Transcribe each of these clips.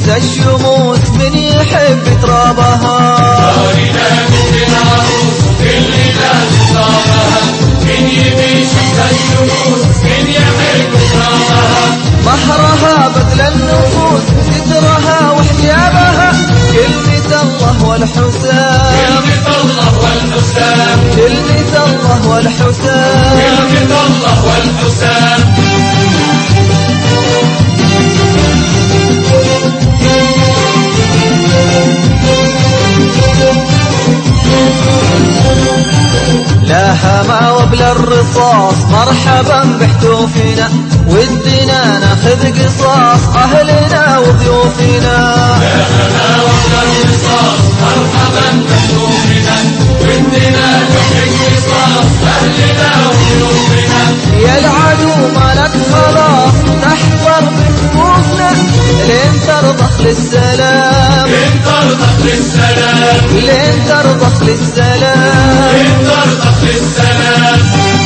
شمس الشموس من يحب ترابها. دارنا مثل العروس كلنا نصابها، من يبي شمس الشموس من يحب ترابها. مهرها بذل النفوس سترها وحجابها، كلمة الله والحسام، كلمة الله والحسام، كلمة الله والحسام، كلمة الله والحسام. لا هما وبلا الرصاص مرحبا بحتوفنا، ودنا ناخذ قصاص أهلنا وضيوفنا. لا هما وبلا الرصاص مرحبا بحتوفنا، ودنا ناخذ قصاص أهلنا وضيوفنا. يا العدو مالك خلاص تحضر بكفوفنا، لين ترضخ للسلام، لين ترضخ للسلام، لين ترضخ للسلام، لين ترضخ للسلام.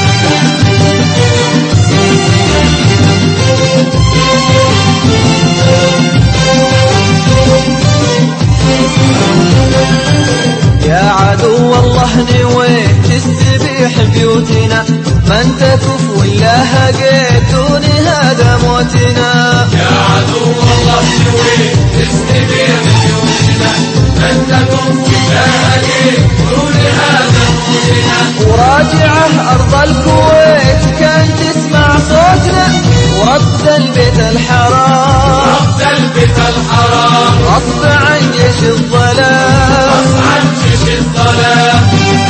يا عدو الله نويت تستبيح بيوتنا، من تكف ولا هقيت دون هذا موتنا. يا عدو الله نويت تستبيح بيوتنا، من تكف ولا هقيت دون هذا موتنا. وراجعه أرض الكويت كان تسمع صوتنا، ورد البيت الحرام، رد البيت الحرام، غصب عن جيش الظلام، غصب عن جيش الظلام.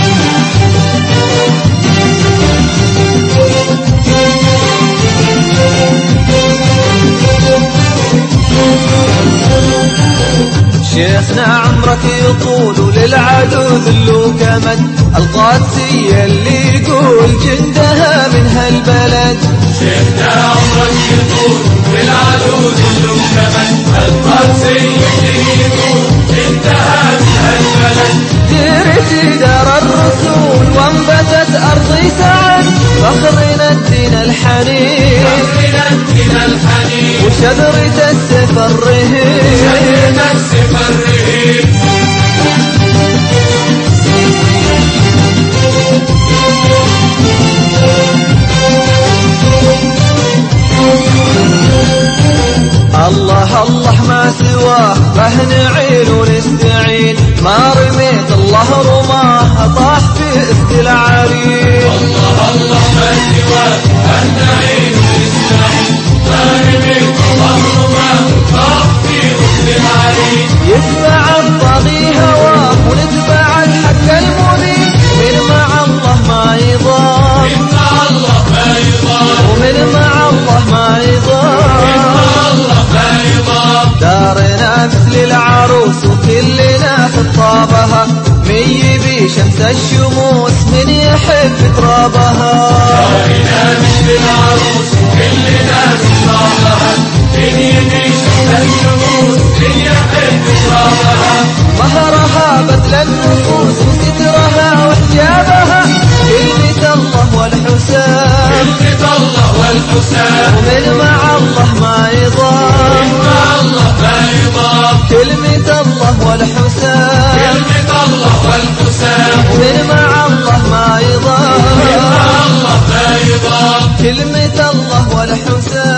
شيخنا عمرك يطول للعدو ذل كمد، القادسية اللي يقول جندها من هالبلد. شيخنا عمرك يطول للعدو ذل كمد، القادسية اللي يقول جندها من هالبلد. ديرتي دار الرسول وانبتت أرضي سعد، فخرنا الدين الحنين، فخرنا الدين الحنين، وشذرة السيف الرهيب، شذرة السيف الرهيب. الله الله ما سواه به نعين ونستعين، ما رميت الله رماه طاح في إفك العرين. الله الله ما سواه به نعين ونستعين، ما رميت الله رماه طاح في إفك العرين. يتبع الطاغي هواه ونتبع الحق المبين، من مع الله ما يضام، من مع الله ما يضام، ومن مع الله ما يضام، من مع الله ما يضام. دارنا مثل العروس وكلنا في طابها، من يبي شمس الشموس من يحب ترابها. دارنا مثل العروس وكلنا في طابها، من يبي شمس الشموس من يحب ترابها. مهرها بذل النفوس وسترها وحجابها، كلمة الله والحسام، كلمة الله والحسام، ومن مع الله ما يضام، من مع الله ما يضام. كلمة الله والحسام، كلمة الله والحسام، ومن مع الله ما من يضام، مع الله ما يضام. كلمة الله والحسام.